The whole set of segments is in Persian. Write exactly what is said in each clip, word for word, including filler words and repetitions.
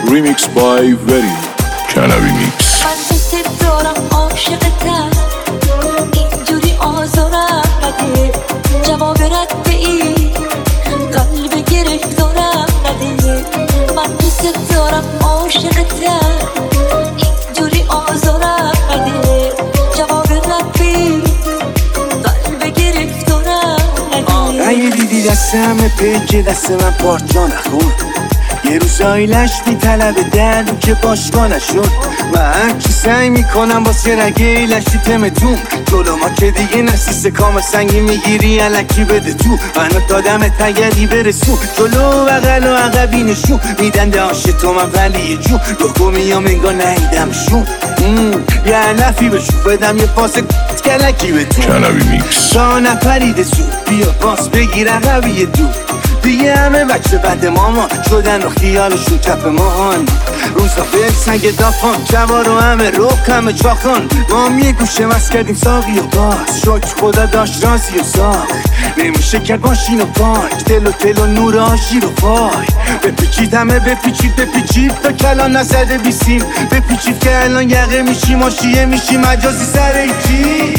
Remix by Very Canavi Mix. من دوست دارم عاشقتم اینجوری آزارم نده جواب رد ای قلب گرفتارم نده من دوست دارم عاشقتم اینجوری آزارم نده جواب رد ای قلب گرفتارم نده اگه دیدی دست همه پیچ دست من پارچا نخور یه روزایی لش میطلبه دردو که باشگاه نشد و هرچی سعی میکنم واسه رگه لشی تمتون جلو ما که دیگه نسیست کام سنگی میگیری علکی بده تو منو دادم تگری برسون جلو بغل و عقبی نشون میدن داشت تو من ولی جون رو میام انگار نهیدمشون یه علفی بشون بدم یه پاس کلکی به تو Canavi Mix. تا نپریده سود بیا پاس بگیر عقبی دو دیگه همه بچه بد ماما شدن و خیالشون کف ماهان روزا به سنگ دافان جوار و همه روک همه چاخان ما هم یه گوشه مست کردیم ساقی و باز شکر خدا داشت رازی و ساق نمیشه کرد ماشین و پارک دل و دل و نور آشی رو پای بپیچید همه بپیچید بپیچید تا کلان نزده بیسیم بپیچید که الان یقه میشی ماشیه میشی مجازی سر ایچی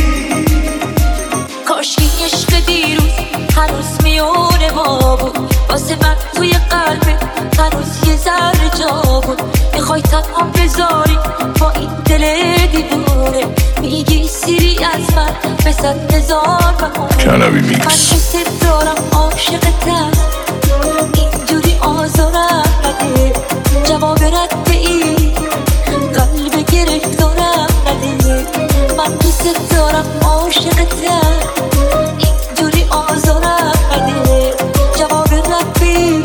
کاشکی عشق دیروز هنوز میونه ما بود واسه من توی قلبه هنوز یه ذره جا بود میخوای تنها بذاری با این دل دیواره میگی سیری از من بسد هزار Canavi من Mix. دوست دارم عاشقتم اینجوری آزارم نده جواب رد ای قلب گرفتارم نده من دوست دارم عاشقتم اینجوری آزارم نده جواب رد ای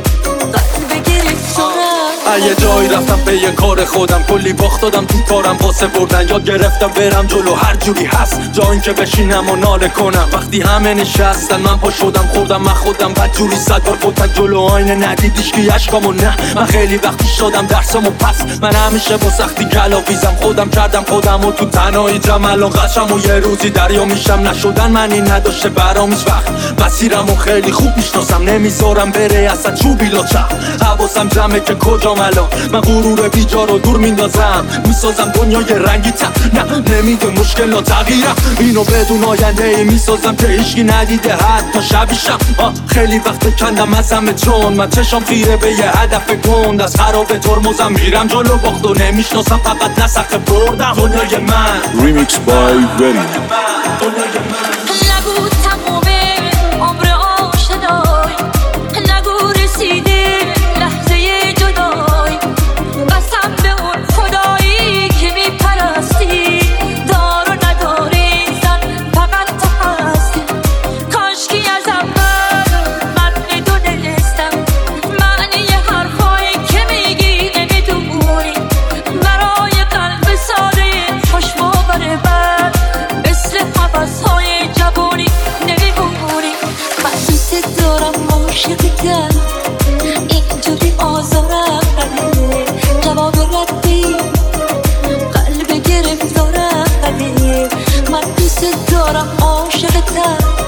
قلب گرفتارم یه جایی رفتم به یه کار خودم کلی باخت دادم تو کارم واسه بردن یاد گرفتم برم جلو هر جوری هست جایی که بشینم و ناله کنم وقتی همه نشستن من پا شدم خوردم من خودم بد جوری صد بار گفتن جلو آینه ندیدیش که اشکامو نه من خیلی وقتی شدم درسمو پس من همیشه با سختی گلاویزم خودم کردم خودم و تو تنهایی جمع الان قشم و یه روزی دریا میشم نشدن منی نداشته برام هیچ وقت مسیرمو خیلی خوب میشناسم نمیذارم بره اصلا چوبی لاچم حواسم جمعه که کجام الان من غرور بیجا رو دور میندازم میسازم دنیای رنگی تر نه نمیده مشکل و تغییرم اینو بدون آینده ای میسازم که هیچکی ندیده حتی شبیشم خیلی وقت کندم از همه چون من چشم خیره به یه هدف گند از خراب ترمزم میرم جلو باخت و نمیشناسم فقط نسخه بردم دنیای من Remix by Very. دنیای من نگو تمومه عمر آشنایی نگو رسیده لحظه جدایی قسم به اون خدایی که میپرستی دار و نداری زن فقط تو هستی کاشکی از اول من میدونستم معنی حرفایی که میگی نمیدونی برای قلب ساده خوش باور بر مثل حوضهای جوانی نمیمونی من دوست دارم عاشقتم اینجوری آزارم نده جواب ردی قلب گرفتارم نده من دوست دارم عاشقتم